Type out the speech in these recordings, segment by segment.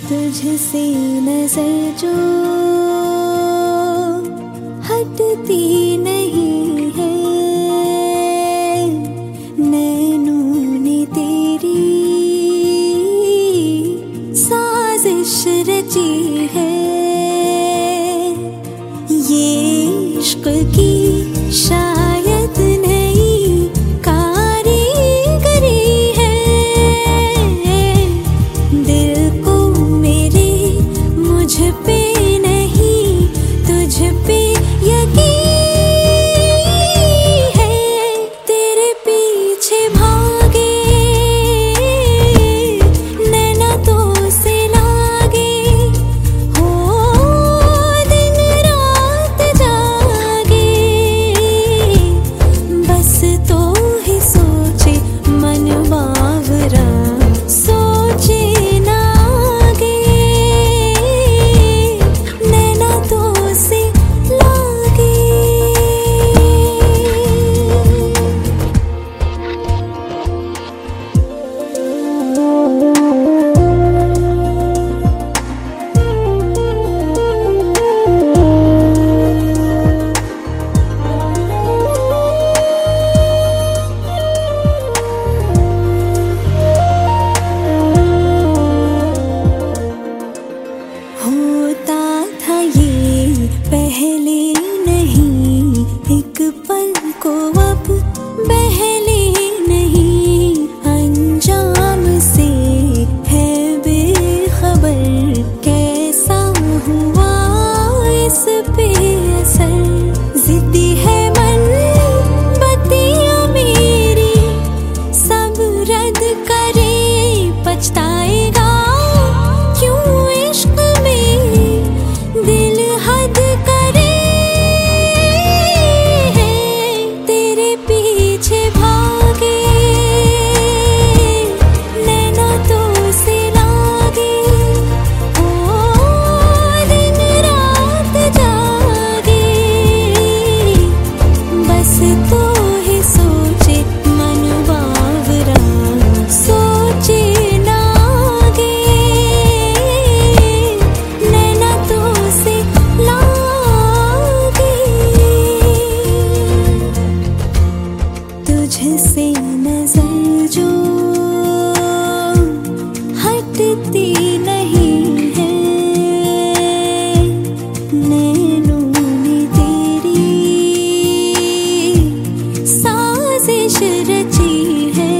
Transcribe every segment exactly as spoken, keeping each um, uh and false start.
तुझसे नजर जो हटती नहीं है, नैनों ने तेरी साजिश रची है। ये इश्क की शायद नई कारीगरी है, दिल को मेरे मुझ पे नहीं तुझ पे यकीन है। तेरे पीछे भागे नैना तो से लागे, हो दिन रात जागे, बस तो ही सोचे मन बावरा, सोचे ना आगे, नैना तो से लागे। होता था ये पहले नहीं, एक पल को अब बहले नहीं, अंजाम से है बेखबर, कैसा हुआ इस पे असर। जिद्दी है मन बत्तियां मेरी, सब रद्द करे पछताएगा, क्यों इश्क में दिल हद करे। तेरे पीछे भागे नैना तो से लागे, ओ दिन रात जागे, बस तो ही सोचे मन बावरा, सोचे ना आगे, नैना तो से लागे। तुझसे नजर जो हटती नहीं है, नैनों ने तेरी साजिश रची है।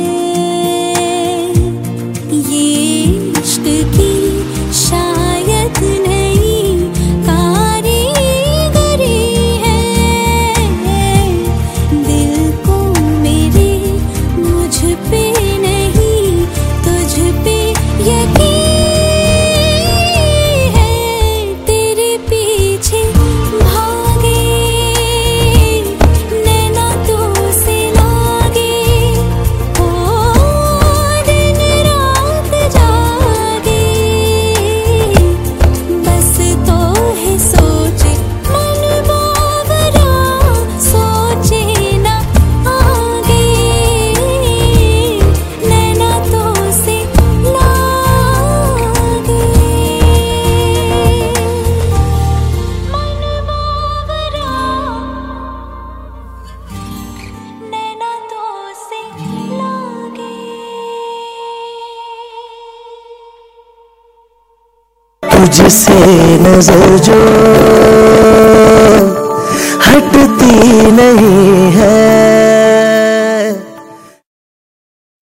ये इश्क की शायद नई कारीगरी है, दिल को मेरे मुझ पे नहीं तुझ पे यकीन है। तेरे पीछे भागे नैना तो से लागे, ओ दिन रात जागे, बस तो है सोचे मन बावरा, सोचे ना आगे, नैना तो से लागे, मन बावरा, नैना तो से लागे। तुझसे नजर जो हटती नहीं है,